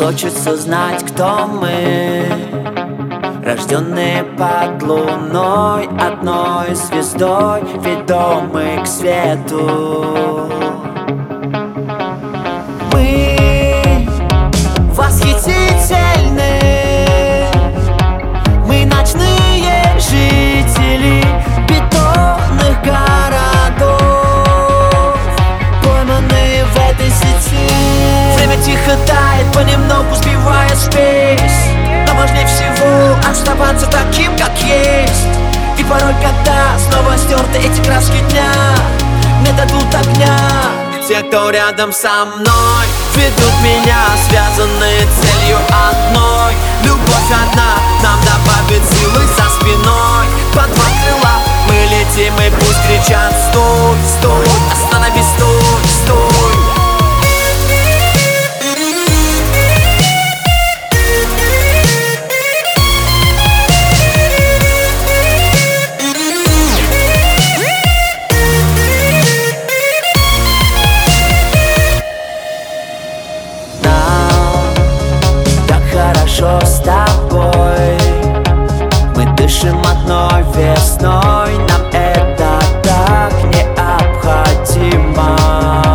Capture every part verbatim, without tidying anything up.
хочется знать, кто мы, рожденные под луной, одной звездой, ведомы к свету. Мы восхитительны, мы ночные жители бетонных городов, пойманные в этой сети. Время тихо тает, понемногу сбивая спесь, но важнее всего оставаться таким, как есть. И порой, когда снова стерты эти краски дня, мне дадут огня те, кто рядом со мной, ведут меня, связанные целью одной. Любовь одна нам добавит силы за спиной. Под два крыла мы летим, и пусть кричат: стой, стой, остановись, стой, стой. Хорошо с тобой, мы дышим одной весной, нам это так необходимо.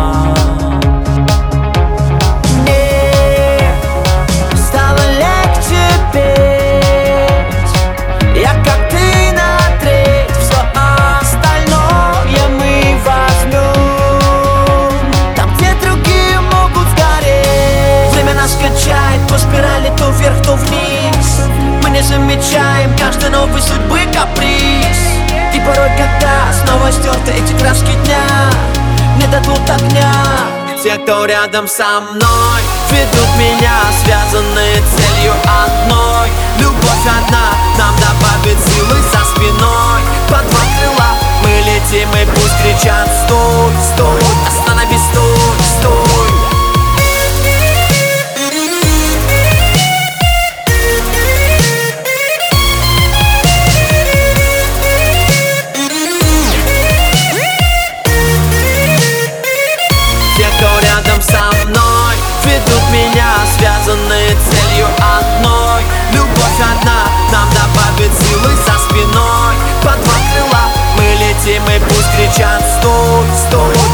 Мне стало легче петь, я как ты на треть, все остальное мы возьмем там, где другие могут сгореть. Время нас качает по спирали то вверх, то вниз. Мы не замечаем каждой новой судьбы каприз. И порой, когда снова стерты эти краски дня, мне дадут огня те, кто рядом со мной, ведут меня, связанные целью одной. Любовь одна нам добавит силы за спиной. Под два крыла мы летим, и пусть кричат: стой, стой, остановись, стой, стой. Ведут меня, связанные целью одной. Любовь одна нам добавит силы за спиной. Под два крыла мы летим, и пусть кричат: стой, стой.